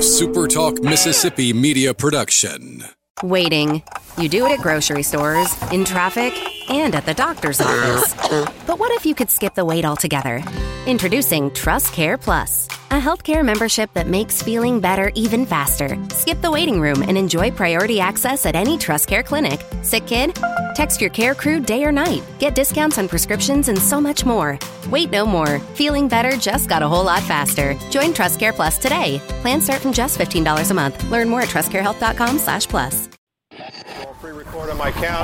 SuperTalk Mississippi media production. Waiting. You do it at grocery stores, in traffic, and at the doctor's office. But what if you could skip the wait altogether? Introducing TrustCare Plus, a healthcare membership that makes feeling better even faster. Skip the waiting room and enjoy priority access at any TrustCare clinic. Sick kid? Text your care crew day or night. Get discounts on prescriptions and so much more. Wait no more. Feeling better just got a whole lot faster. Join TrustCare Plus today. Plans start from just $15 a month. Learn more at trustcarehealth.com/plus. Pre-record on my count.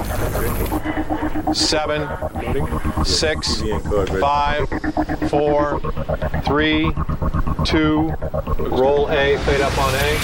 7, 6, 5, 4, 3, 2. Roll A. Fade up on A.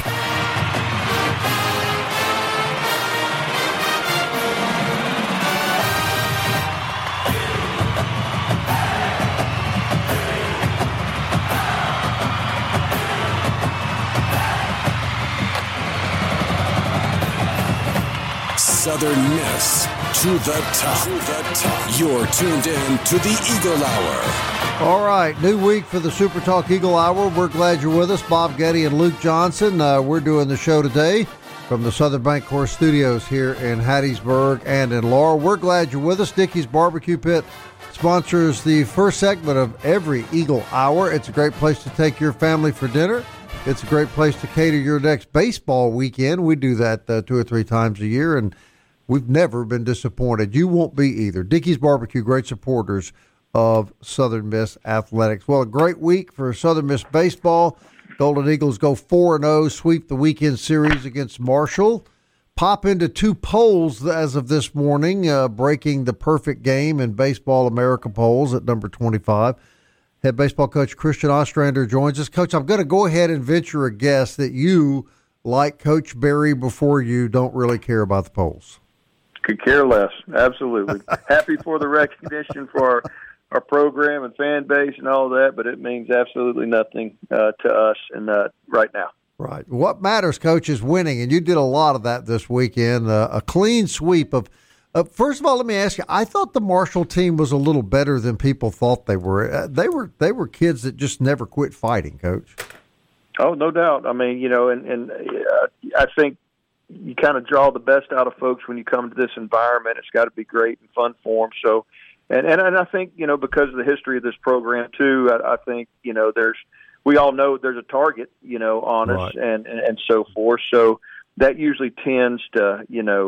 Southern Miss to the top. You're tuned in to the Eagle Hour. All right, new week for the Super Talk Eagle Hour. We're glad you're with us. Bob Getty and Luke Johnson. We're doing the show today from the Southern Bancorp Studios here in Hattiesburg and in Laurel. We're glad you're with us. Dickey's Barbecue Pit sponsors the first segment of every Eagle Hour. It's a great place to take your family for dinner. It's a great place to cater your next baseball weekend. We do that 2 or 3 times a year, and we've never been disappointed. You won't be either. Dickey's Barbecue, great supporters of Southern Miss athletics. Well, a great week for Southern Miss baseball. Golden Eagles go 4-0, sweep the weekend series against Marshall. Pop into 2 polls as of this morning, breaking the perfect game in Baseball America polls at number 25. Head baseball coach Christian Ostrander joins us. Coach, I'm going to go ahead and venture a guess that you, like Coach Berry before you, don't really care about the polls. Could care less. Absolutely. Happy for the recognition for our program and fan base and all that, but it means absolutely nothing to us and right now. Right. What matters, Coach, is winning, and you did a lot of that this weekend. A clean sweep of first of all, let me ask you, I thought the Marshall team was a little better than people thought they were. They were kids that just never quit fighting, Coach. Oh, no doubt. I mean, and I think you kind of draw the best out of folks when you come to this environment. It's got to be great and fun for them. So, and I think, because of the history of this program too, I think, we all know there's a target, on us and so forth. So that usually tends to,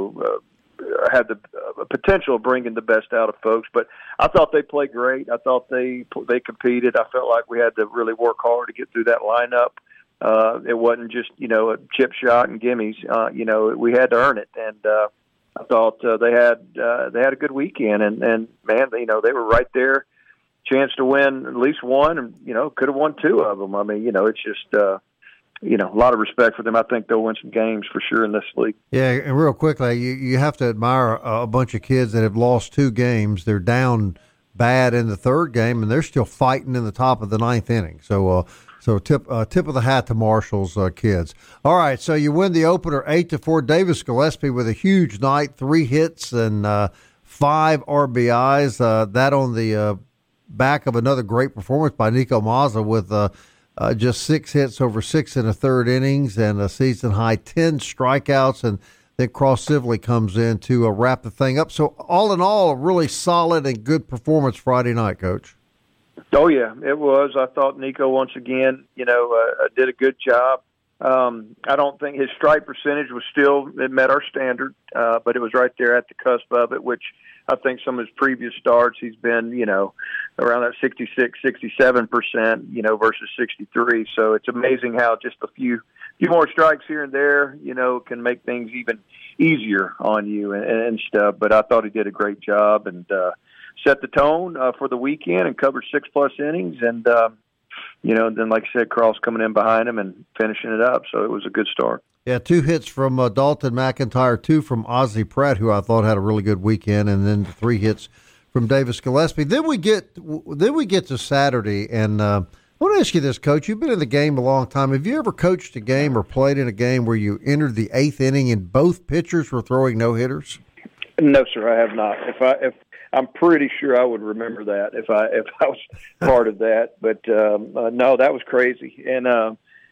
have the potential of bringing the best out of folks. But I thought they played great. I thought they competed. I felt like we had to really work hard to get through that lineup. It wasn't just, a chip shot and gimmies. We had to earn it. And I thought they had a good weekend. And man, they were right there, chance to win at least one, and could have won 2 of them. I mean, it's just a lot of respect for them. I think they'll win some games for sure in this league. Yeah, and real quickly, you have to admire a bunch of kids that have lost 2 games. They're down bad in the 3rd game, and they're still fighting in the top of the 9th inning. So tip of the hat to Marshall's kids. All right, so you win the opener 8-4. Davis Gillespie with a huge night, 3 hits and 5 RBIs. That on the back of another great performance by Nico Mazza with just 6 hits over 6 1/3 innings and a season-high 10 strikeouts, and then Cross Sibley comes in to wrap the thing up. So all in all, a really solid and good performance Friday night, Coach. Oh, yeah, it was. I thought Nico, once again, did a good job. I don't think his strike percentage it met our standard, but it was right there at the cusp of it, which I think some of his previous starts, he's been, around that 66, 67%, versus 63. So it's amazing how just a few more strikes here and there, can make things even easier on you and stuff. But I thought he did a great job and set the tone for the weekend and covered 6+ innings. And, then like I said, Cross coming in behind him and finishing it up. So it was a good start. Yeah, 2 hits from Dalton McIntyre, 2 from Ozzie Pratt, who I thought had a really good weekend, and then 3 hits from Davis Gillespie. Then we get to Saturday, and I want to ask you this, Coach. You've been in the game a long time. Have you ever coached a game or played in a game where you entered the 8th inning and both pitchers were throwing no hitters? No, sir, I have not. If I'm pretty sure I would remember that if I was part of that. But no, that was crazy. And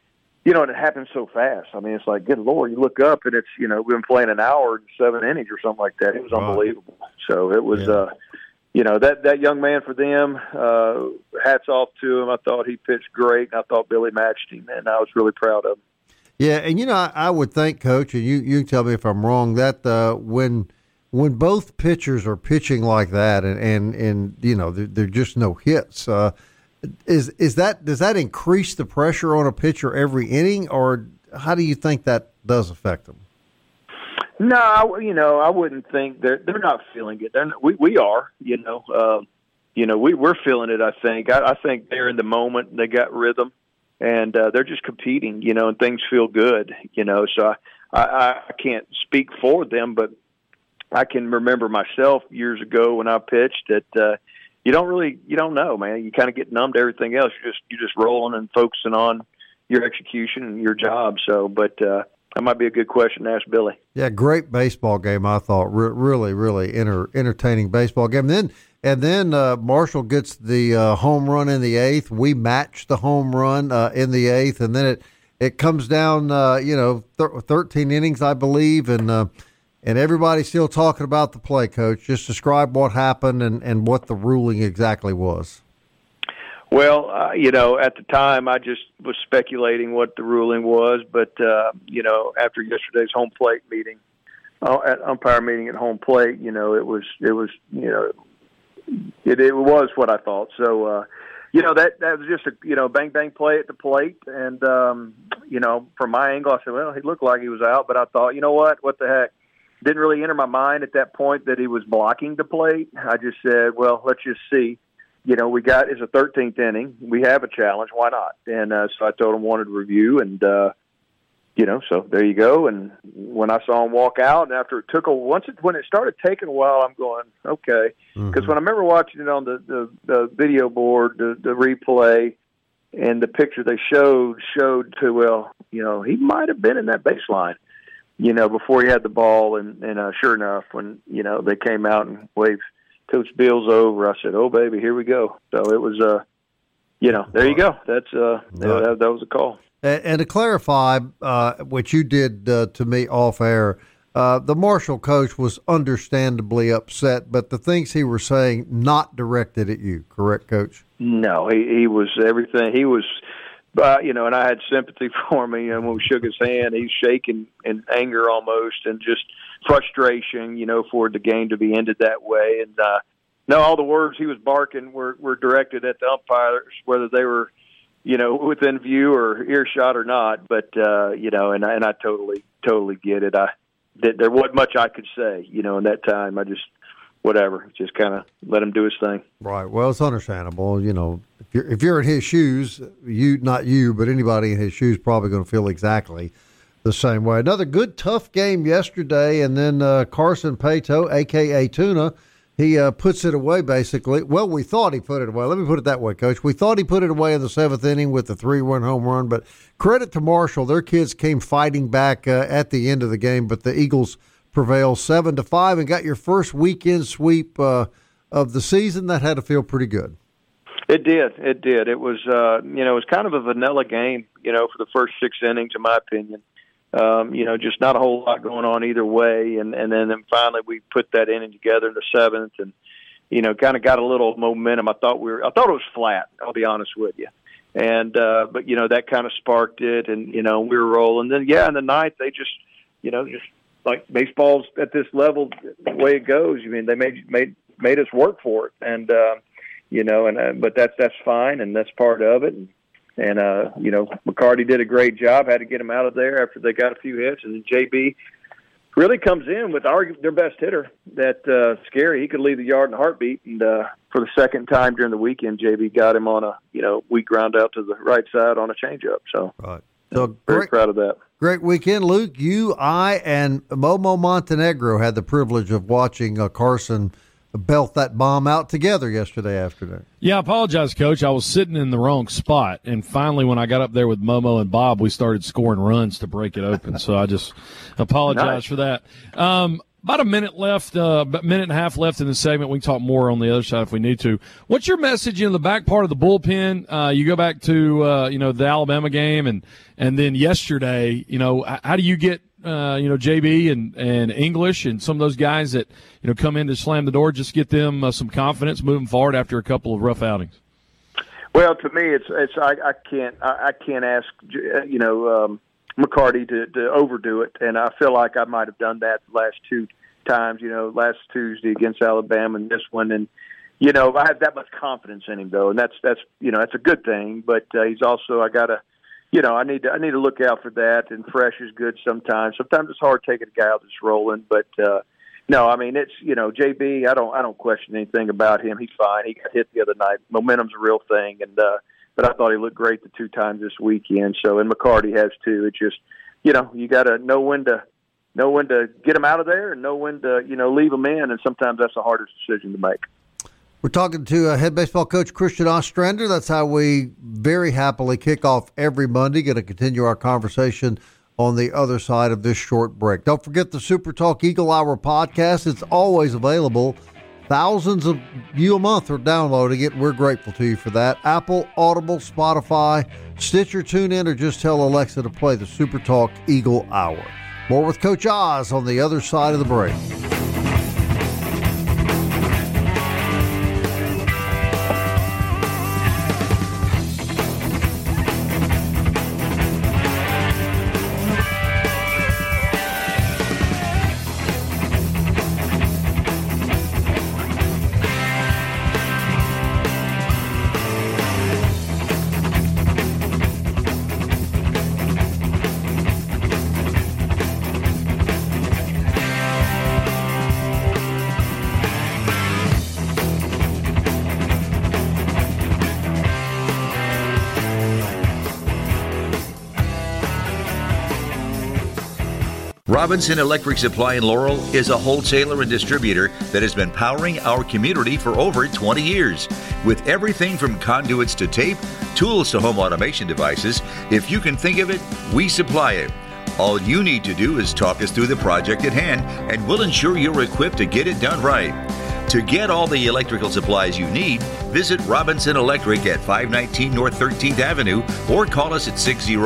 and it happened so fast. I mean, it's like, good Lord, you look up and it's, we've been playing an hour and 7 innings or something like that. It was unbelievable. So it was, that young man for them, hats off to him. I thought he pitched great, and I thought Billy matched him, and I was really proud of him. Yeah, and, I would think, Coach, and you can tell me if I'm wrong, that when both pitchers are pitching like that and there are just no hits, does that increase the pressure on a pitcher every inning, or how do you think that does affect them? No, I wouldn't think they're not feeling it. We are, we're feeling it. I think. I think they're in the moment. They got rhythm, and they're just competing, and things feel good, So I can't speak for them, but I can remember myself years ago when I pitched that. You don't know, man. You kind of get numb to everything else. You're just rolling and focusing on your execution and your job. So, but that might be a good question to ask Billy. Yeah, great baseball game. I thought really, really entertaining baseball game. And then Marshall gets the home run in the 8th. We match the home run in the 8th, and then it comes down, 13 innings, I believe, and everybody's still talking about the play, Coach. Just describe what happened and what the ruling exactly was. Well, at the time, I just was speculating what the ruling was. But, after yesterday's home plate meeting, umpire meeting at home plate, it was what I thought. So, that was just a, bang, bang play at the plate. And, from my angle, I said, well, he looked like he was out. But I thought, what the heck? Didn't really enter my mind at that point that he was blocking the plate. I just said, well, let's just see. It's a 13th inning. We have a challenge. Why not? And so I told him I wanted to review, and, so there you go. And when I saw him walk out, and after it took when it started taking a while, I'm going, okay. Because when I remember watching it on the video board, the replay, and the picture they showed to, he might have been in that baseline. Before he had the ball, and sure enough, when, they came out and waved Coach Bill's over, I said, oh, baby, here we go. So it was, there you go. That's, that was a call. And to clarify what you did to me off air, the Marshall coach was understandably upset, but the things he was saying not directed at you, correct, Coach? No, he was everything. He was, and I had sympathy for him. And when we shook his hand, he's shaking in anger almost, and just frustration, for the game to be ended that way. And no, all the words he was barking were directed at the umpires, whether they were, within view or earshot or not. But and I totally get it. There wasn't much I could say, in that time. I just just kind of let him do his thing. Right. Well, it's understandable. If you're in his shoes, not you, but anybody in his shoes probably going to feel exactly the same way. Another good, tough game yesterday, and then Carson Paetow, a.k.a. Tuna, he puts it away basically. Well, we thought he put it away. Let me put it that way, Coach. We thought he put it away in the 7th inning with the 3-run home run, but credit to Marshall. Their kids came fighting back at the end of the game, but the Eagles prevailed 7-5 and got your first weekend sweep of the season. That had to feel pretty good. It did. It was, it was kind of a vanilla game, for the first 6 innings, in my opinion. Just not a whole lot going on either way. And then finally we put that inning together in the 7th and, kind of got a little momentum. I thought it was flat, I'll be honest with you. And, but that kind of sparked it, and, we were rolling. Then, in the 9th, they just like baseball's at this level, the way it goes. I mean, they made us work for it. And, but that's fine. And that's part of it. And McCarty did a great job, had to get him out of there after they got a few hits. And then JB really comes in with their best hitter, that Scary. He could leave the yard in a heartbeat. And for the second time during the weekend, JB got him on a, weak ground out to the right side on a changeup. So, right. So very proud of that. Great weekend, Luke. You, I, and Momo Montenegro had the privilege of watching Carson belt that bomb out together yesterday afternoon. Yeah, I apologize, Coach. I was sitting in the wrong spot, and finally when I got up there with Momo and Bob, we started scoring runs to break it open, so I just apologize for that. About a minute left, about a minute and a half left in the segment. We can talk more on the other side if we need to. What's your message in the back part of the bullpen? You go back to the Alabama game and then yesterday. How do you get JB and English and some of those guys that come in to slam the door? Just get them some confidence moving forward after a couple of rough outings. Well, to me, I can't ask McCarty to overdo it, and I feel like I might have done that the last two times. Last Tuesday against Alabama and this one, and I have that much confidence in him though, and that's a good thing. But he's also I need to look out for that, and fresh is good sometimes. Sometimes it's hard taking a guy out that's rolling, but. No, I mean it's JB. I don't question anything about him. He's fine. He got hit the other night. Momentum's a real thing, and but I thought he looked great the two times this weekend. So and McCarty has too. It's just you got to know when to get him out of there and know when to leave him in, and sometimes that's the hardest decision to make. We're talking to head baseball coach Christian Ostrander. That's how we very happily kick off every Monday. Going to continue our conversation on the other side of this short break. Don't forget the Super Talk Eagle Hour podcast. It's always available. Thousands of you a month are downloading it. We're grateful to you for that. Apple, Audible, Spotify, Stitcher, TuneIn, or just tell Alexa to play the Super Talk Eagle Hour. More with Coach Oz on the other side of the break. Robinson Electric Supply in Laurel is a wholesaler and distributor that has been powering our community for over 20 years. With everything from conduits to tape, tools to home automation devices, if you can think of it, we supply it. All you need to do is talk us through the project at hand, and we'll ensure you're equipped to get it done right. To get all the electrical supplies you need, visit Robinson Electric at 519 North 13th Avenue or call us at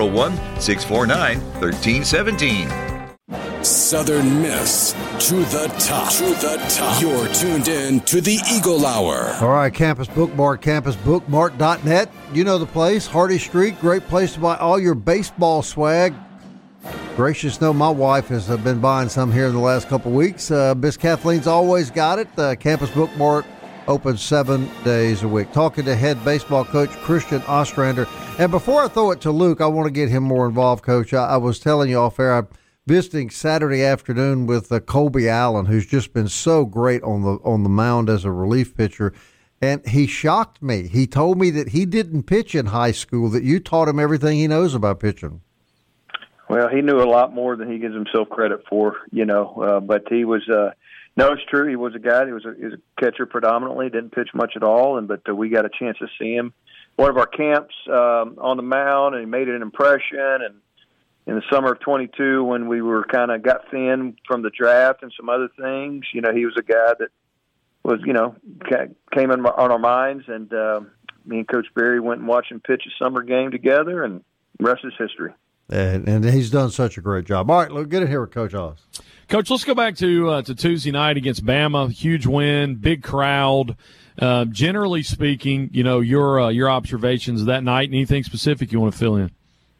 601-649-1317. Southern Miss to the top. To the top. You're tuned in to the Eagle Hour. All right, Campus Bookmart, campusbookmart.net. You know the place, Hardy Street. Great place to buy all your baseball swag. Gracious, no, my wife has been buying some here in the last couple of weeks. Miss Kathleen's always got it. Campus Bookmart open 7 days a week. Talking to head baseball coach Christian Ostrander. And before I throw it to Luke, I want to get him more involved, Coach. I was telling you off air, I'm visiting Saturday afternoon with Colby Allen, who's just been so great on the mound as a relief pitcher. And he shocked me. He told me that he didn't pitch in high school, that you taught him everything he knows about pitching. Well, he knew a lot more than he gives himself credit for, but he was no, it's true. He was a guy. He was a catcher predominantly, didn't pitch much at all, but we got a chance to see him. One of our camps on the mound, and he made an impression. And in the summer of 22, when we were kind of got thin from the draft and some other things, he was a guy that was, came on our minds. And me and Coach Berry went and watched him pitch a summer game together, and the rest is history. And he's done such a great job. All right, look, get in here with Coach Oz. Coach, let's go back to Tuesday night against Bama. Huge win, big crowd. Generally speaking, your observations of that night, and anything specific you want to fill in?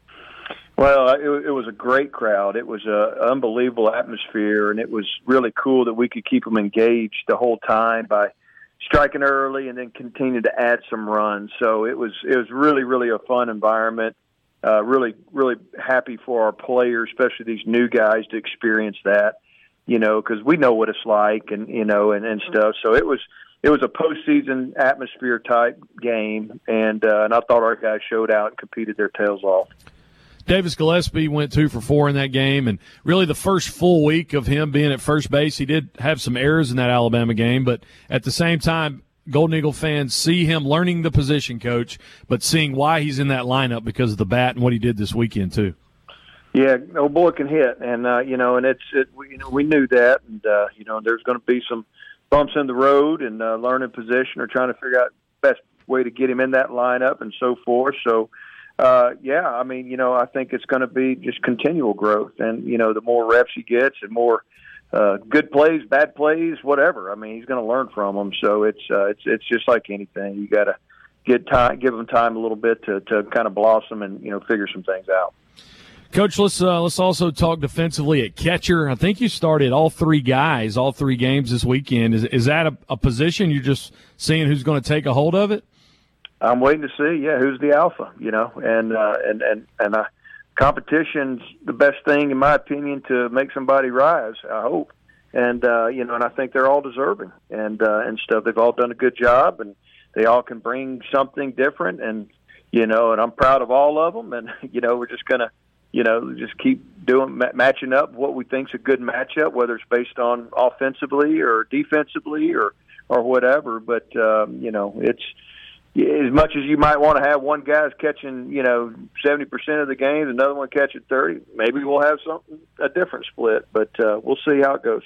Well, it was a great crowd. It was an unbelievable atmosphere, and it was really cool that we could keep them engaged the whole time by striking early and then continue to add some runs. So it was really, really a fun environment. Really, really happy for our players, especially these new guys, to experience that, because we know what it's like and stuff. So it was a postseason atmosphere type game, and I thought our guys showed out and competed their tails off. Davis Gillespie went 2 for 4 in that game, and really the first full week of him being at first base, he did have some errors in that Alabama game, but at the same time, Golden Eagle fans see him learning the position, Coach, but seeing why he's in that lineup because of the bat and what he did this weekend too. Yeah, old boy can hit, and we knew that, and there's going to be some bumps in the road and learning position or trying to figure out the best way to get him in that lineup and so forth. So, I think it's going to be just continual growth, and the more reps he gets and more good plays, bad plays, whatever. I mean, he's going to learn from them. So it's just like anything. You got to give him time a little bit to kind of blossom and figure some things out. Coach, let's also talk defensively at catcher. I think you started all three games this weekend. Is that a position you're just seeing who's going to take a hold of it? I'm waiting to see, who's the alpha, and competition's the best thing, in my opinion, to make somebody rise, I hope. And, and I think they're all deserving and stuff. They've all done a good job, and they all can bring something different. And, and I'm proud of all of them. And, we're just going to, just keep matching up what we think's a good matchup, whether it's based on offensively or defensively or whatever. But, it's as much as you might want to have one guy's catching, 70% of the games, another one catching 30. Maybe we'll have a different split, but we'll see how it goes.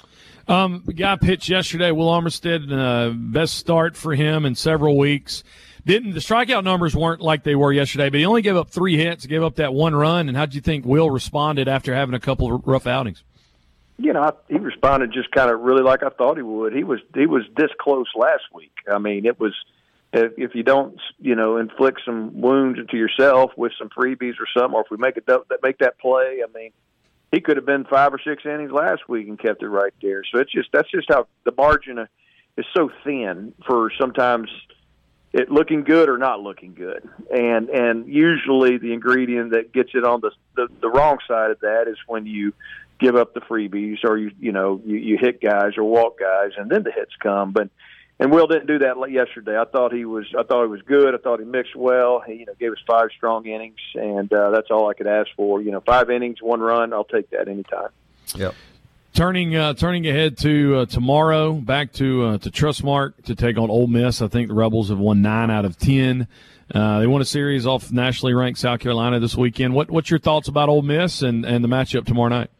The guy pitched yesterday, Will Armstead, best start for him in several weeks. The strikeout numbers weren't like they were yesterday, but he only gave up 3 hits, gave up that 1 run. And how do you think Will responded after having a couple of rough outings? He responded just kind of really like I thought he would. He was this close last week. I mean, it was. If you don't, inflict some wounds into yourself with some freebies or something, or if we make that play, I mean, he could have been 5 or 6 innings last week and kept it right there. So that's just how the margin is so thin for sometimes it looking good or not looking good, and usually the ingredient that gets it on the wrong side of that is when you give up the freebies or you hit guys or walk guys and then the hits come, And Will didn't do that yesterday. I thought he was good. I thought he mixed well. He gave us 5 strong innings, and that's all I could ask for. 5 innings, 1 run. I'll take that anytime. Yep. Turning ahead to tomorrow, back to Trustmark to take on Ole Miss. I think the Rebels have won 9 out of 10. They won a series off nationally ranked South Carolina this weekend. What's your thoughts about Ole Miss and the matchup tomorrow night?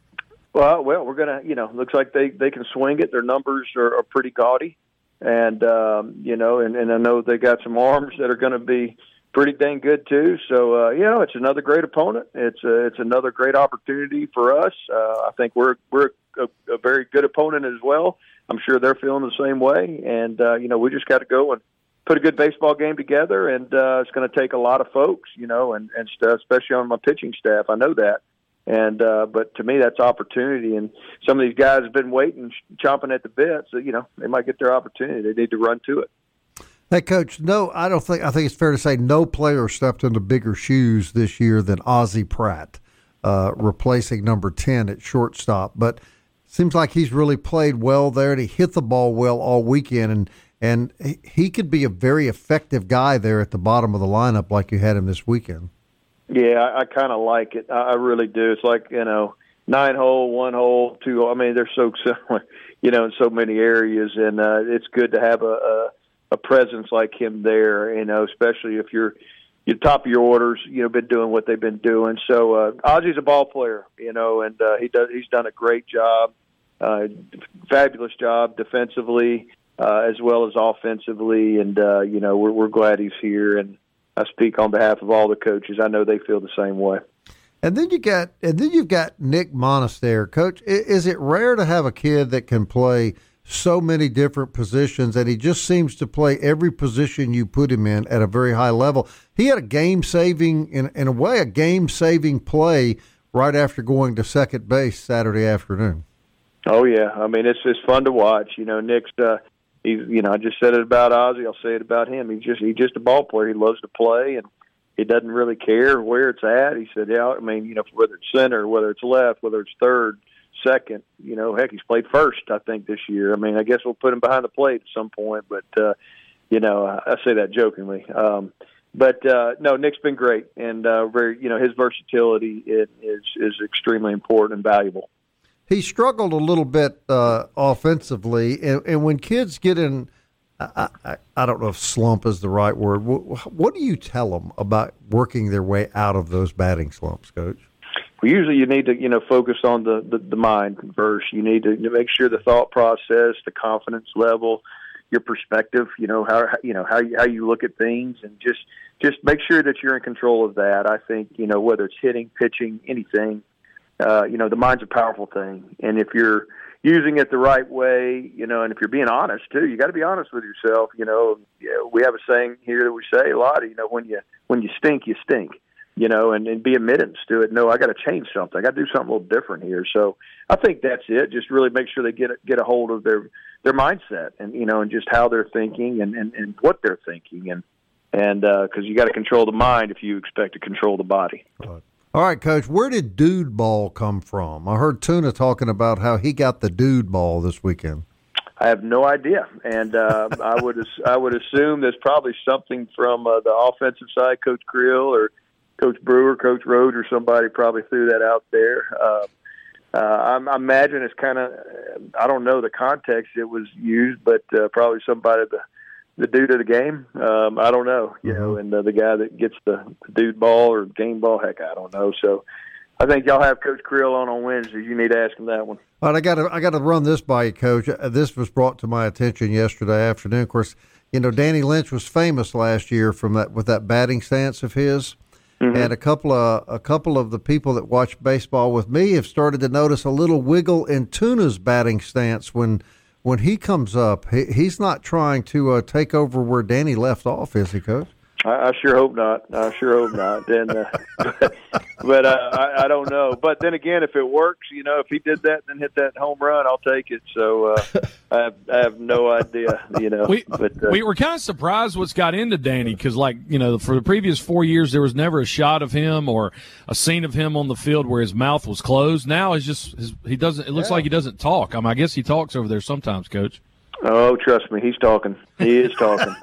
Well, we're gonna. Looks like they can swing it. Their numbers are pretty gaudy. And, and I know they got some arms that are going to be pretty dang good too. So, it's another great opponent. It's another great opportunity for us. I think we're a very good opponent as well. I'm sure they're feeling the same way. And, we just got to go and put a good baseball game together. And it's going to take a lot of folks, and stuff, especially on my pitching staff. I know that. And but to me, that's opportunity. And some of these guys have been waiting, chomping at the bit. So they might get their opportunity. They need to run to it. Hey, Coach. No, I think it's fair to say no player stepped into bigger shoes this year than Ozzie Pratt, replacing number 10 at shortstop. But it seems like he's really played well there, and he hit the ball well all weekend. And he could be a very effective guy there at the bottom of the lineup, like you had him this weekend. Yeah, I kind of like it. I really do. It's like, 9-hole, 1-hole, 2-hole. I mean, they're so similar, in so many areas. And it's good to have a presence like him there, especially if you're top of your orders, been doing what they've been doing. So Ozzie's a ball player, and he's done a great job, fabulous job defensively as well as offensively. And, we're glad he's here. And I speak on behalf of all the coaches. I know they feel the same way. And then you've got Nick Monis there, Coach. Is it rare to have a kid that can play so many different positions, and he just seems to play every position you put him in at a very high level? He had a game-saving, in a way, a game-saving play right after going to second base Saturday afternoon. Oh yeah, I mean it's fun to watch. Nick's. He's, I just said it about Ozzie. I'll say it about him. He's just a ball player. He loves to play, and he doesn't really care where it's at. He said, yeah, I mean, whether it's center, whether it's left, whether it's third, second, heck, he's played first, I think, this year. I mean, I guess we'll put him behind the plate at some point, but, I say that jokingly. No, Nick's been great, and very, his versatility is extremely important and valuable. He struggled a little bit offensively, and when kids get in, I don't know if slump is the right word. What do you tell them about working their way out of those batting slumps, Coach? Well, usually you need to, focus on the mind first. You need to make sure the thought process, the confidence level, your perspective, how you look at things, and just make sure that you're in control of that. I think, whether it's hitting, pitching, anything, the mind's a powerful thing. And if you're using it the right way, and if you're being honest too, you got to be honest with yourself. We have a saying here that we say a lot, when you stink, you stink. And be admittance to it. No, I got to change something. I got to do something a little different here. So I think that's it. Just really make sure they get a hold of their mindset and, and just how they're thinking and what they're thinking. And because you got to control the mind if you expect to control the body. All right, Coach, where did Dude Ball come from? I heard Tuna talking about how he got the Dude Ball this weekend. I have no idea, and I would assume there's probably something from the offensive side, Coach Creel or Coach Brewer, Coach Rhodes, or somebody probably threw that out there. I imagine it's kind of, I don't know the context it was used, but probably somebody, the dude of the game. I don't know, and the guy that gets the dude ball or game ball, heck, I don't know. So I think y'all have Coach Creel on Wednesday. You need to ask him that one. All right, I got to run this by you, Coach. This was brought to my attention yesterday afternoon. Of course, Danny Lynch was famous last year with that batting stance of his. Mm-hmm. And a couple of the people that watch baseball with me have started to notice a little wiggle in Tuna's batting stance when he comes up. He's not trying to take over where Danny left off, is he, Coach? I sure hope not. And, but I don't know. But then again, if it works, if he did that and then hit that home run, I'll take it. So I have no idea. We were kind of surprised what's got into Danny because, for the previous 4 years, there was never a shot of him or a scene of him on the field where his mouth was closed. Now it's just he doesn't. It looks like he doesn't talk. I guess he talks over there sometimes, Coach. Oh, trust me, he's talking. He is talking.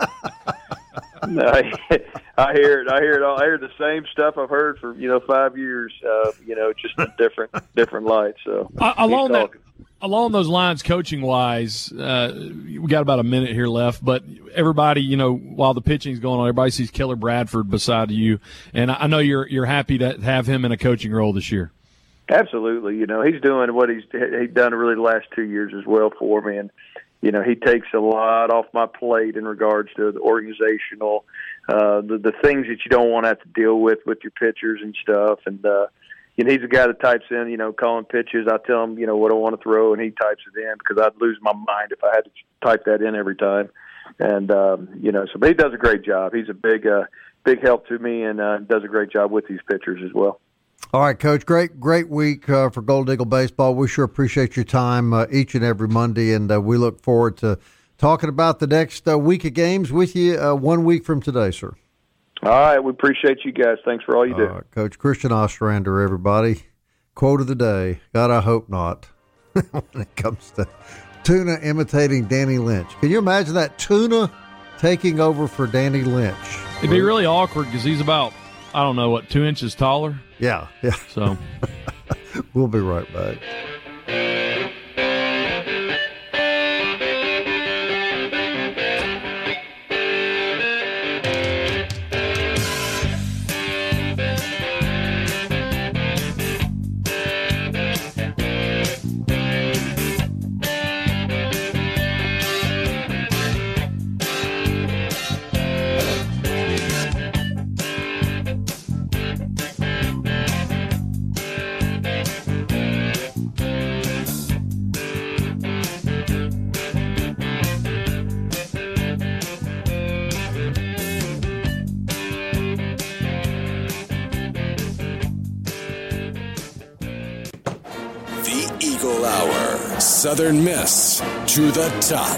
I hear it. I hear it all. I hear the same stuff I've heard for 5 years. Just in different light. So along those lines, coaching wise, we got about a minute here left. But everybody, while the pitching's going on, everybody sees Killer Bradford beside you, and I know you're happy to have him in a coaching role this year. Absolutely. He's doing what he's done really the last 2 years as well for me, and he takes a lot off my plate in regards to the organizational, the things that you don't want to have to deal with your pitchers and stuff. And, he's a guy that types in, calling pitches. I tell him, what I want to throw, and he types it in because I'd lose my mind if I had to type that in every time. And, but he does a great job. He's a big help to me and does a great job with these pitchers as well. All right, Coach, great week for Gold Eagle Baseball. We sure appreciate your time each and every Monday, and we look forward to talking about the next week of games with you 1 week from today, sir. All right, we appreciate you guys. Thanks for all you do. Coach Christian Ostrander, everybody. Quote of the day, God, I hope not, when it comes to Tuna imitating Danny Lynch. Can you imagine that, Tuna taking over for Danny Lynch? It'd be really awkward because he's about, 2 inches taller? Yeah. So we'll be right back. Eagle Hour, Southern Miss to the top.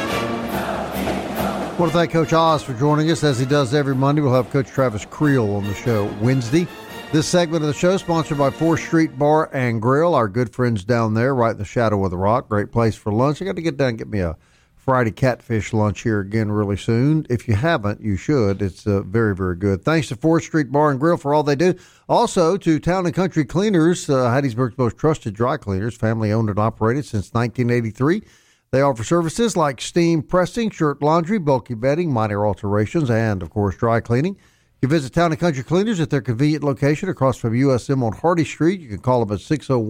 I want to thank Coach Oz for joining us as he does every Monday. We'll have Coach Travis Creel on the show Wednesday. This segment of the show sponsored by 4th Street Bar and Grill, our good friends down there right in the shadow of the rock. Great place for lunch. I got to get down and get me a Friday catfish lunch here again really soon. If you haven't, you should. It's very, very good. Thanks to 4th Street Bar and Grill for all they do. Also to Town and Country Cleaners, Hattiesburg's most trusted dry cleaners, family owned and operated since 1983. They offer services like steam pressing, shirt laundry, bulky bedding, minor alterations, and, of course, dry cleaning. You visit Town and Country Cleaners at their convenient location across from USM on Hardy Street. You can call them at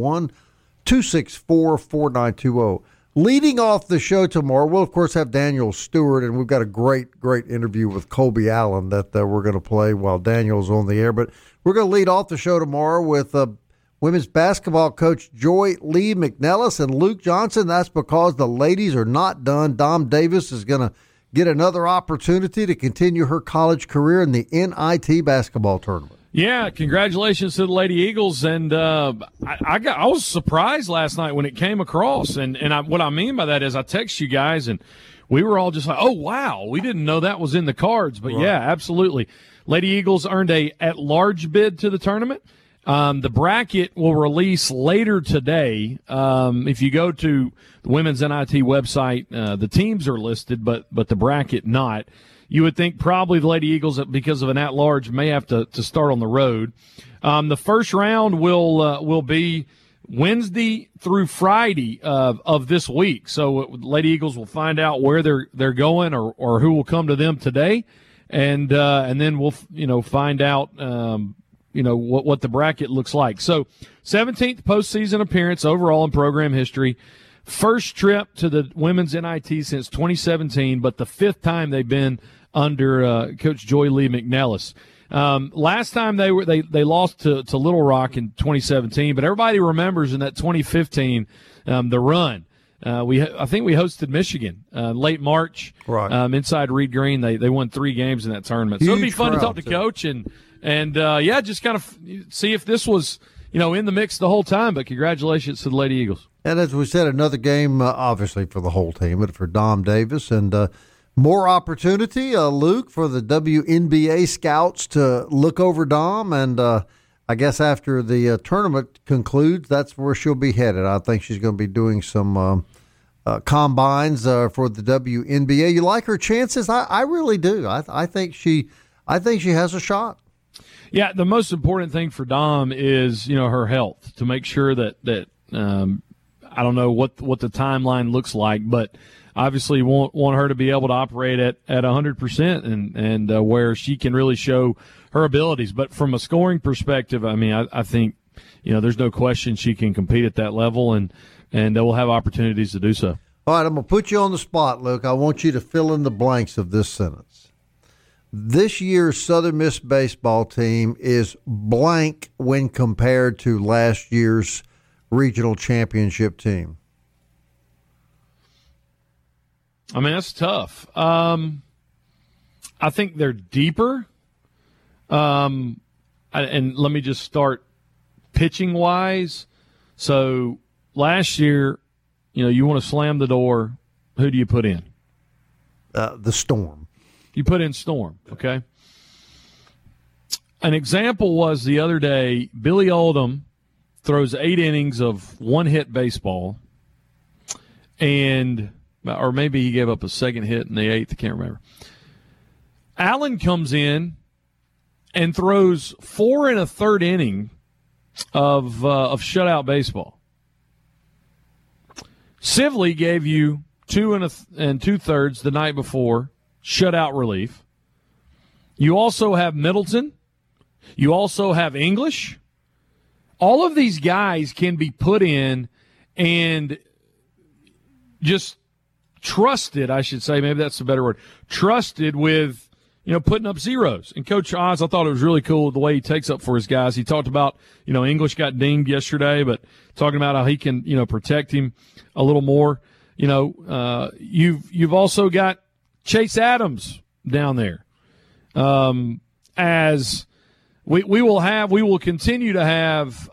601-264-4920. Leading off the show tomorrow, we'll, of course, have Daniel Stewart, and we've got a great interview with Colby Allen that we're going to play while Daniel's on the air. But we're going to lead off the show tomorrow with women's basketball coach Joy Lee McNellis and Luke Johnson. That's because the ladies are not done. Dom Davis is going to get another opportunity to continue her college career in the NIT basketball tournament. Yeah, congratulations to the Lady Eagles. And I was surprised last night when it came across. And what I mean by that is I text you guys, and we were all just like, oh, wow, we didn't know that was in the cards. But, yeah, absolutely. Lady Eagles earned a at-large bid to the tournament. The bracket will release later today. If you go to the Women's NIT website, the teams are listed, but the bracket not. You would think probably the Lady Eagles, because of an at-large, may have to start on the road. The first round will be Wednesday through Friday of this week. So Lady Eagles will find out where they're going or who will come to them today, and then we'll find out what the bracket looks like. So 17th postseason appearance overall in program history. First trip to the women's NIT since 2017, but the fifth time they've been under Coach Joy Lee McNellis. Last time they lost to Little Rock in 2017, but everybody remembers in that 2015 the run. I think we hosted Michigan late March, right? Inside Reed Green, they won 3 games in that tournament. So it'll be fun to talk to Coach and just kind of see if this was in the mix the whole time. But congratulations to the Lady Eagles. And as we said, another game, obviously, for the whole team, but for Dom Davis. And more opportunity, Luke, for the WNBA scouts to look over Dom. And I guess after the tournament concludes, that's where she'll be headed. I think she's going to be doing some combines for the WNBA. You like her chances? I really do. I think she has a shot. Yeah, the most important thing for Dom is her health, to make sure that I don't know what the timeline looks like, but obviously want her to be able to operate at 100% and where she can really show her abilities. But from a scoring perspective, I mean, I think there's no question she can compete at that level, and they will have opportunities to do so. All right, I'm going to put you on the spot, Luke. I want you to fill in the blanks of this sentence. This year's Southern Miss baseball team is blank when compared to last year's regional championship team. I mean, that's tough. I think they're deeper. And let me just start pitching-wise. So last year, you want to slam the door. Who do you put in? The Storm. You put in Storm, okay? An example was the other day, Billy Oldham throws 8 innings of one-hit baseball, or maybe he gave up a second hit in the 8th, I can't remember. Allen comes in and throws 4 1/3 inning of shutout baseball. Sivley gave you 2 2/3 the night before, shutout relief. You also have Middleton. You also have English. All of these guys can be put in and just trusted, I should say, maybe that's a better word, trusted with, putting up zeros. And Coach Oz, I thought it was really cool the way he takes up for his guys. He talked about, English got dinged yesterday, but talking about how he can, protect him a little more. You've also got Chase Adams down there. As we will continue to have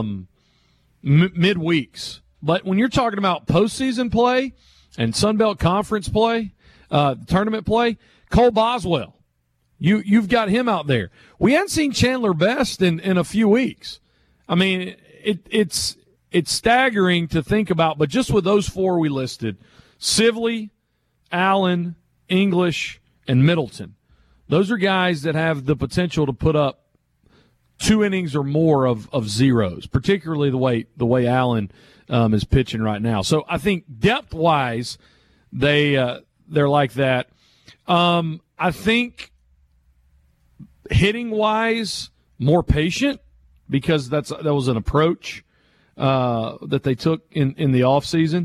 midweeks. But when you're talking about postseason play and Sun Belt Conference play, tournament play, Cole Boswell, you've got him out there. We hadn't seen Chandler Best in a few weeks. I mean, it's staggering to think about. But just with those 4 we listed, Sivley, Allen, English, and Middleton, those are guys that have the potential to put up 2 innings or more of zeros, particularly the way Allen is pitching right now. So I think depth-wise, they're like that. I think hitting wise, more patient because that was an approach that they took in the offseason.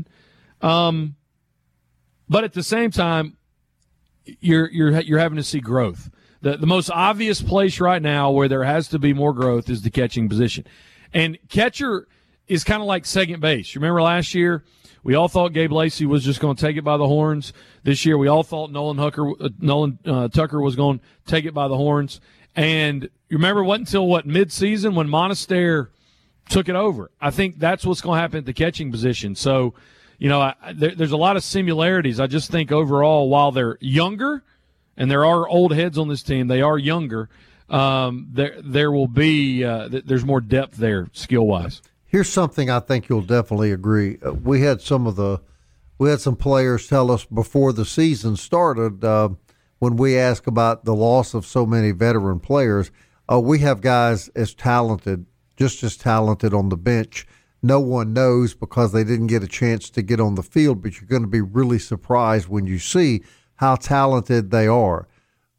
But at the same time, you're having to see growth. The most obvious place right now where there has to be more growth is the catching position. And catcher is kind of like second base. You remember last year, we all thought Gabe Lacey was just going to take it by the horns. This year, we all thought Nolan Tucker was going to take it by the horns. And you remember what until midseason when Monaster took it over. I think that's what's going to happen at the catching position. So, there's a lot of similarities. I just think overall, while they're younger, and there are old heads on this team, they are younger. There will be there's more depth there skill wise. Here's something I think you'll definitely agree. We had some players tell us before the season started when we asked about the loss of so many veteran players. We have guys just as talented on the bench. No one knows because they didn't get a chance to get on the field, but you're going to be really surprised when you see how talented they are.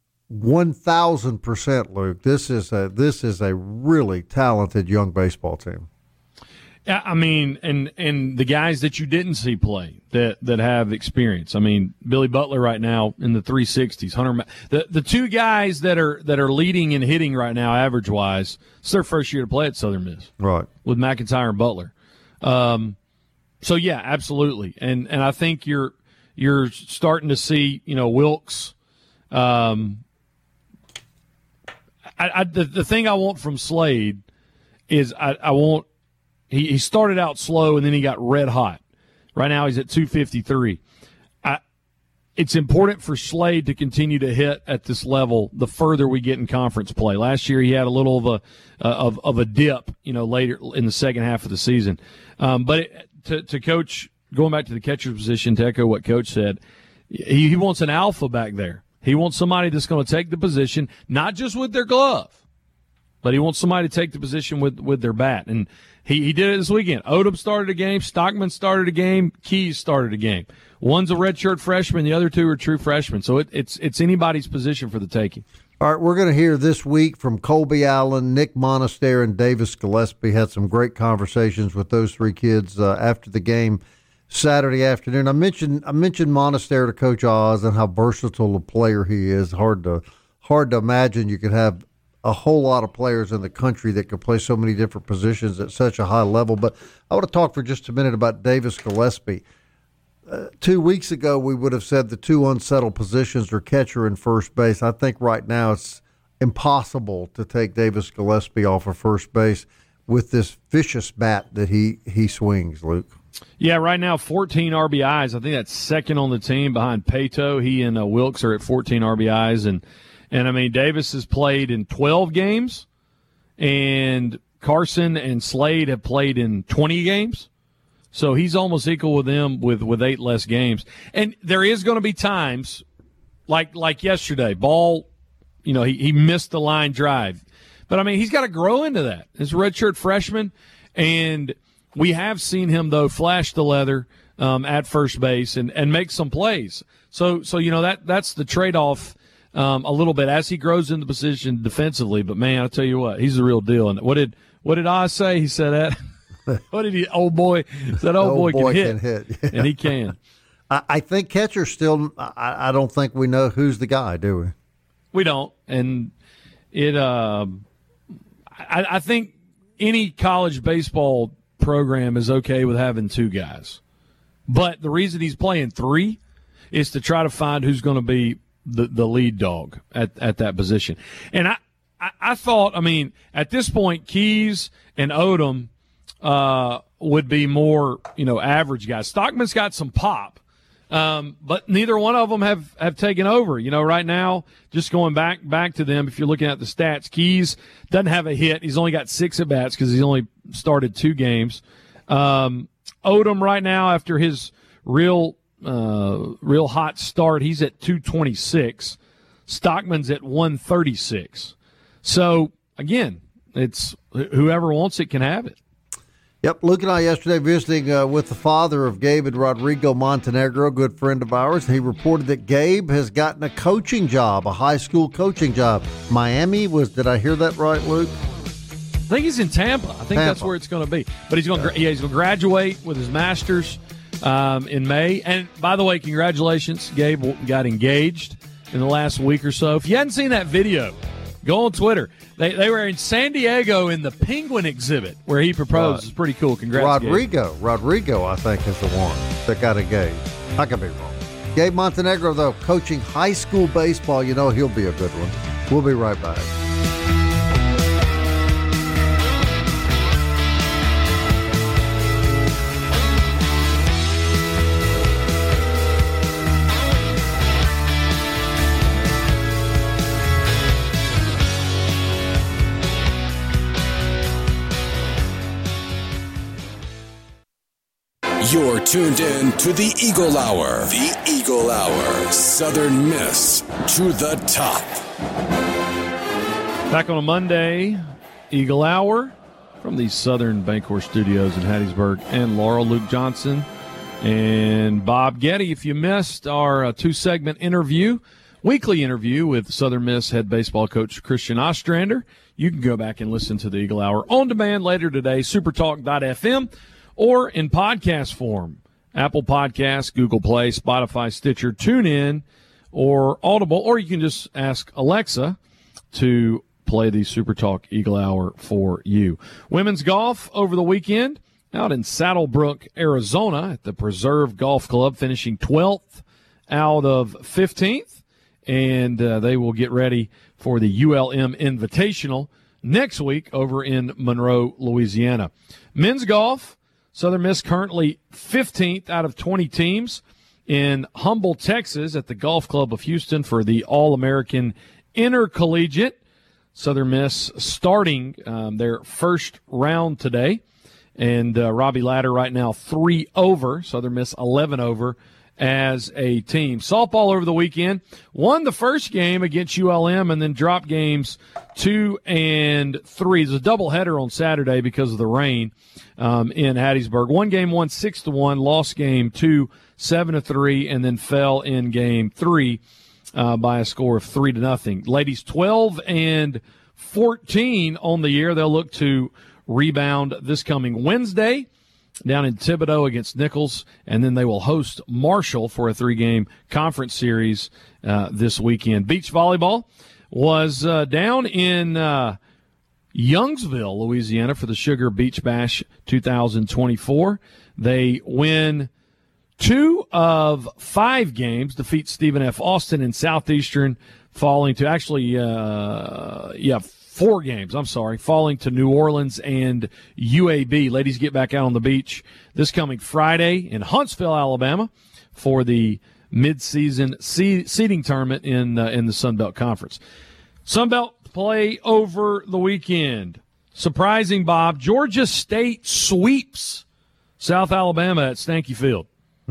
1,000%, Luke. This is a really talented young baseball team. Yeah, I mean, and the guys that you didn't see play that have experience. I mean, Billy Butler right now in the 360s. The two guys that are leading and hitting right now, average wise, it's their first year to play at Southern Miss, right? With McIntyre and Butler. So yeah, absolutely. And I think you're starting to see, Wilkes. The thing I want from Slade is I want. He started out slow, and then he got red hot. Right now he's at 253. It's important for Slade to continue to hit at this level the further we get in conference play. Last year he had a little of a dip, later in the second half of the season. But to Coach, going back to the catcher's position, to echo what Coach said, he wants an alpha back there. He wants somebody that's going to take the position, not just with their glove, but he wants somebody to take the position with their bat. And he did it this weekend. Odom started a game. Stockman started a game. Keys started a game. One's a redshirt freshman. The other two are true freshmen. So it's anybody's position for the taking. All right, we're going to hear this week from Colby Allen, Nick Monaster, and Davis Gillespie. Had some great conversations with those three kids after the game Saturday afternoon. I mentioned Monaster to Coach Oz and how versatile a player he is. Hard to imagine you could have a whole lot of players in the country that could play so many different positions at such a high level. But I want to talk for just a minute about Davis Gillespie. 2 weeks ago, we would have said the two unsettled positions are catcher and first base. I think right now it's impossible to take Davis Gillespie off of first base with this vicious bat that he swings, Luke. Yeah, right now 14 RBIs. I think that's second on the team behind Pato. He and Wilkes are at 14 RBIs. And I mean, Davis has played in 12 games, and Carson and Slade have played in 20 games. So he's almost equal with them with 8 less games. And there is going to be times, like yesterday, ball, he missed the line drive. But, I mean, he's got to grow into that. He's a redshirt freshman, and we have seen him, though, flash the leather at first base and make some plays. So that's the trade-off. A little bit as he grows into position defensively, but man, I'll tell you what, he's the real deal. And what did Oz say? He said that. What did he? Old boy said, "Old boy can hit, yeah. And he can." I think catcher still. I don't think we know who's the guy, do we? We don't, and it. I think any college baseball program is okay with having two guys, but the reason he's playing three is to try to find who's going to be the lead dog at that position. And I thought, I mean, at this point, Keys and Odom would be more, average guys. Stockman's got some pop, but neither one of them have taken over. Right now, just going back to them, if you're looking at the stats, Keys doesn't have a hit. He's only got 6 at-bats because he's only started 2 games. Odom right now, after his real hot start, he's at 226. Stockman's at 136. So, again, it's whoever wants it can have it. Yep, Luke and I yesterday visiting with the father of Gabe and Rodrigo Montenegro, a good friend of ours. He reported that Gabe has gotten a coaching job, a high school coaching job. Miami did I hear that right, Luke? I think he's in Tampa. I think that's where it's going to be. But he's going to graduate with his master's in May. And by the way, congratulations, Gabe got engaged in the last week or so. If you hadn't seen that video, go on Twitter. They were in San Diego in the Penguin exhibit where he proposed. It's pretty cool. Congrats, Rodrigo, I think, is the one that got engaged. I could be wrong. Gabe Montenegro, though, coaching high school baseball. You know he'll be a good one. We'll be right back. You're tuned in to the Eagle Hour. The Eagle Hour. Southern Miss to the top. Back on a Monday, Eagle Hour from the Southern Bancorp Studios in Hattiesburg and Laurel. Luke Johnson and Bob Getty. If you missed our two-segment interview, weekly interview with Southern Miss head baseball coach Christian Ostrander, you can go back and listen to the Eagle Hour on demand later today, supertalk.fm. Or in podcast form, Apple Podcasts, Google Play, Spotify, Stitcher, TuneIn, or Audible. Or you can just ask Alexa to play the Super Talk Eagle Hour for you. Women's golf over the weekend out in Saddlebrook, Arizona at the Preserve Golf Club, finishing 12th out of 15th. And they will get ready for the ULM Invitational next week over in Monroe, Louisiana. Men's golf. Southern Miss currently 15th out of 20 teams in Humble, Texas at the Golf Club of Houston for the All-American Intercollegiate. Southern Miss starting their first round today. And Robbie Ladder right now 3 over. Southern Miss 11 over as a team. Softball over the weekend. Won the first game against ULM and then dropped games 2 and 3. There's a doubleheader on Saturday because of the rain in Hattiesburg. One game won 6-1, lost game 2, 7-3, and then fell in game 3 by a score of 3-0. Ladies 12 and 14 on the year. They'll look to rebound this coming Wednesday down in Thibodaux against Nichols, and then they will host Marshall for a 3-game conference series this weekend. Beach volleyball was down in Youngsville, Louisiana for the Sugar Beach Bash 2024. They win 2 of 5 games, defeat Stephen F. Austin in Southeastern, falling to 4 games, falling to New Orleans and UAB. Ladies get back out on the beach this coming Friday in Huntsville, Alabama for the mid-season seeding tournament in the Sun Belt Conference. Sun Belt play over the weekend. Surprising, Bob, Georgia State sweeps South Alabama at Stanky Field.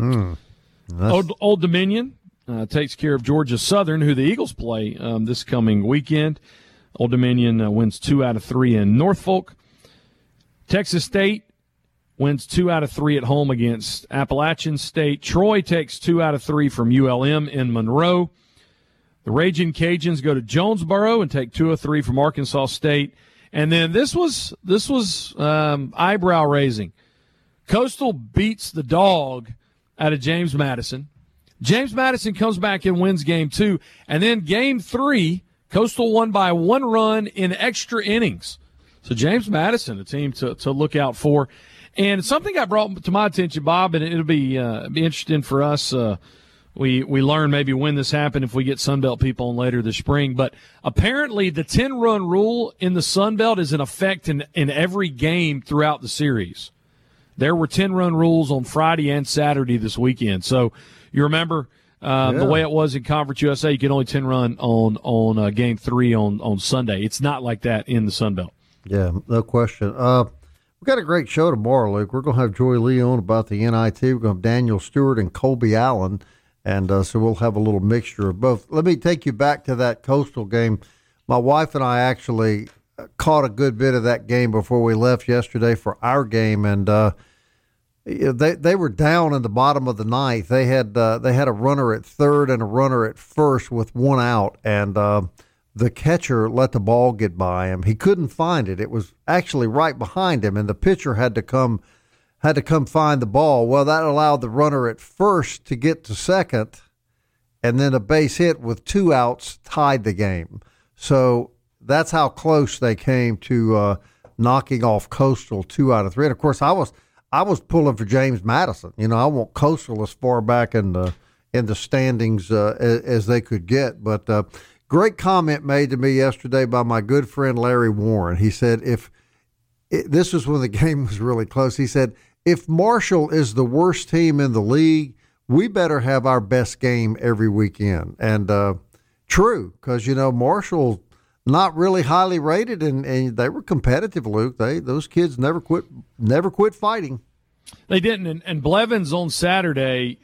Old Dominion takes care of Georgia Southern, who the Eagles play this coming weekend. Old Dominion wins 2 out of 3 in Norfolk. Texas State wins 2 out of 3 at home against Appalachian State. Troy takes 2 out of 3 from ULM in Monroe. The Ragin' Cajuns go to Jonesboro and take 2 of 3 from Arkansas State. And then this was eyebrow raising. Coastal beats the dog out of James Madison. James Madison comes back and wins game 2. And then game 3, Coastal won by 1 run in extra innings. So James Madison, a team to look out for. And something got brought to my attention, Bob, and it'll be interesting for us. We learn maybe when this happened if we get Sunbelt people on later this spring. But apparently the 10-run rule in the Sunbelt is in effect in every game throughout the series. There were 10-run rules on Friday and Saturday this weekend. So you remember the way it was in Conference USA, you could only 10-run on Game 3 on Sunday. It's not like that in the Sunbelt. Yeah, no question. We've got a great show tomorrow, Luke. We're going to have Joy Lee on about the NIT. We're going to have Daniel Stewart and Colby Allen, and so we'll have a little mixture of both. Let me take you back to that Coastal game. My wife and I actually caught a good bit of that game before we left yesterday for our game, and they were down in the bottom of the ninth. They had a runner at third and a runner at first with one out, and the catcher let the ball get by him. He couldn't find it. It was actually right behind him, and the pitcher had to come find the ball. Well, that allowed the runner at first to get to second, and then a base hit with two outs tied the game. So that's how close they came to knocking off Coastal 2 out of 3. And of course, I was pulling for James Madison. You know, I want Coastal as far back in the standings as they could get. But great comment made to me yesterday by my good friend Larry Warren. He said, this was when the game was really close. He said, if Marshall is the worst team in the league, we better have our best game every weekend. And true, because, you know, Marshall not really highly rated, and they were competitive, Luke. Those kids never quit fighting. They didn't. And Blevins on Saturday,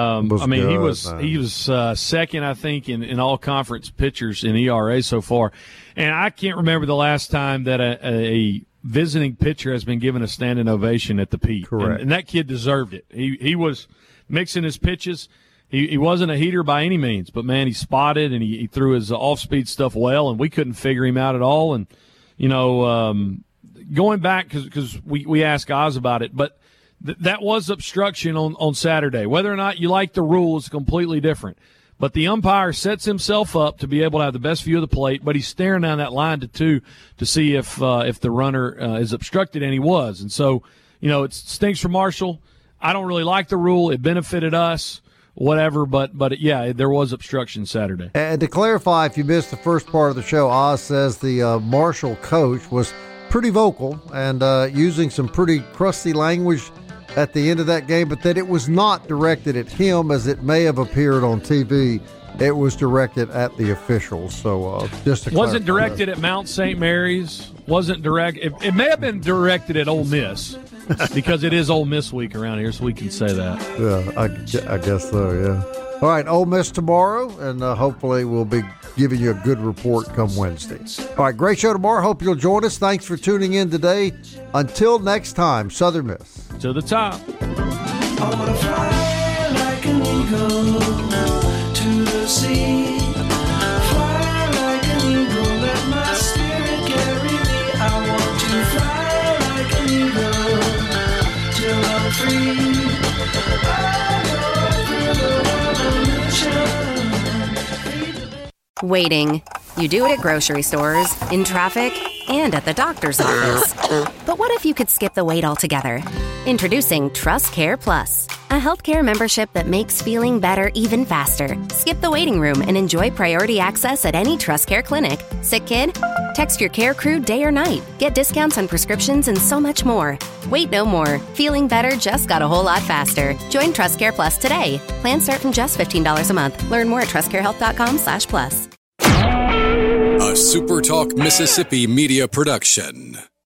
he was second, I think, in all conference pitchers in ERA so far. And I can't remember the last time that a visiting pitcher has been given a standing ovation at the Pete. Correct. And that kid deserved it. He was mixing his pitches. He wasn't a heater by any means, but, man, he spotted and he threw his off-speed stuff well, and we couldn't figure him out at all. And, you know, going back, because we asked Oz about it, but that was obstruction on Saturday. Whether or not you like the rule is completely different. But the umpire sets himself up to be able to have the best view of the plate, but he's staring down that line to two to see if the runner is obstructed, and he was. And so, you know, it stinks for Marshall. I don't really like the rule. It benefited us, whatever, but yeah, there was obstruction Saturday. And to clarify, if you missed the first part of the show, Oz says the Marshall coach was pretty vocal and using some pretty crusty language at the end of that game, but that it was not directed at him as it may have appeared on TV. It was directed at the officials. So just to wasn't directed at Mount St. Mary's. Wasn't direct. It may have been directed at Ole Miss because it is Ole Miss week around here, so we can say that. Yeah, I guess so. Yeah. All right, Ole Miss tomorrow, and hopefully we'll be giving you a good report come Wednesday. All right, great show tomorrow. Hope you'll join us. Thanks for tuning in today. Until next time, Southern Miss. To the top. I want to fly like an eagle to the sea. Fly like an eagle, let my spirit carry me. I want to fly like an eagle till I'm free. Waiting. You do it at grocery stores, in traffic, and at the doctor's office. But what if you could skip the wait altogether? Introducing Trust Care Plus, a healthcare membership that makes feeling better even faster. Skip the waiting room and enjoy priority access at any Trust Care clinic. Sick kid? Text your care crew day or night. Get discounts on prescriptions and so much more. Wait no more. Feeling better just got a whole lot faster. Join Trust Care Plus today. Plans start from just $15 a month. Learn more at trustcarehealth.com/plus. A SuperTalk Mississippi media production.